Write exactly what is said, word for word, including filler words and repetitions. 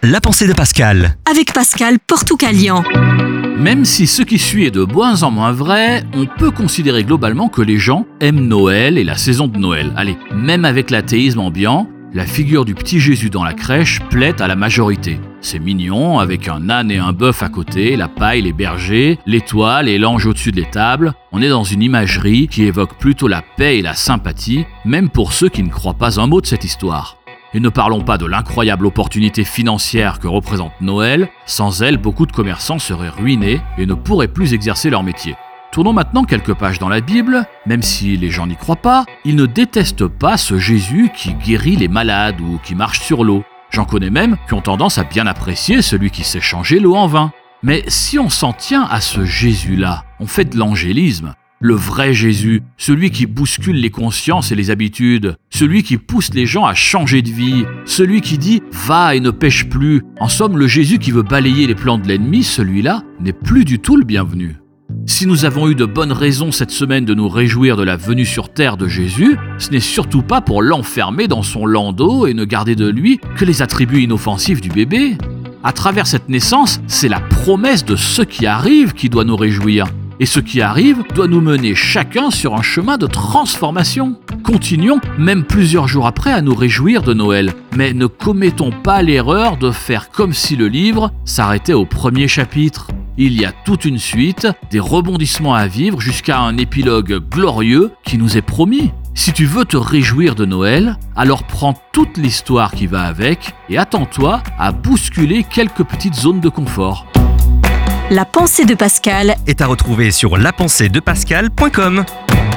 La pensée de Pascal. Avec Pascal Portucalian. Même si ce qui suit est de moins en moins vrai, on peut considérer globalement que les gens aiment Noël et la saison de Noël. Allez, même avec l'athéisme ambiant, la figure du petit Jésus dans la crèche plaît à la majorité. C'est mignon, avec un âne et un bœuf à côté, la paille, les bergers, l'étoile et l'ange au-dessus de l'étable. On est dans une imagerie qui évoque plutôt la paix et la sympathie, même pour ceux qui ne croient pas un mot de cette histoire. Et ne parlons pas de l'incroyable opportunité financière que représente Noël. Sans elle, beaucoup de commerçants seraient ruinés et ne pourraient plus exercer leur métier. Tournons maintenant quelques pages dans la Bible. Même si les gens n'y croient pas, ils ne détestent pas ce Jésus qui guérit les malades ou qui marche sur l'eau. J'en connais même qui ont tendance à bien apprécier celui qui sait changer l'eau en vin. Mais si on s'en tient à ce Jésus-là, on fait de l'angélisme. Le vrai Jésus, celui qui bouscule les consciences et les habitudes, celui qui pousse les gens à changer de vie, celui qui dit « va et ne pêche plus ». En somme, le Jésus qui veut balayer les plans de l'ennemi, celui-là n'est plus du tout le bienvenu. Si nous avons eu de bonnes raisons cette semaine de nous réjouir de la venue sur terre de Jésus, ce n'est surtout pas pour l'enfermer dans son landau et ne garder de lui que les attributs inoffensifs du bébé. À travers cette naissance, c'est la promesse de ce qui arrive qui doit nous réjouir. Et ce qui arrive doit nous mener chacun sur un chemin de transformation. Continuons, même plusieurs jours après, à nous réjouir de Noël. Mais ne commettons pas l'erreur de faire comme si le livre s'arrêtait au premier chapitre. Il y a toute une suite, des rebondissements à vivre jusqu'à un épilogue glorieux qui nous est promis. Si tu veux te réjouir de Noël, alors prends toute l'histoire qui va avec et attends-toi à bousculer quelques petites zones de confort. La pensée de Pascal Est à retrouver sur la pensée de pascal point com.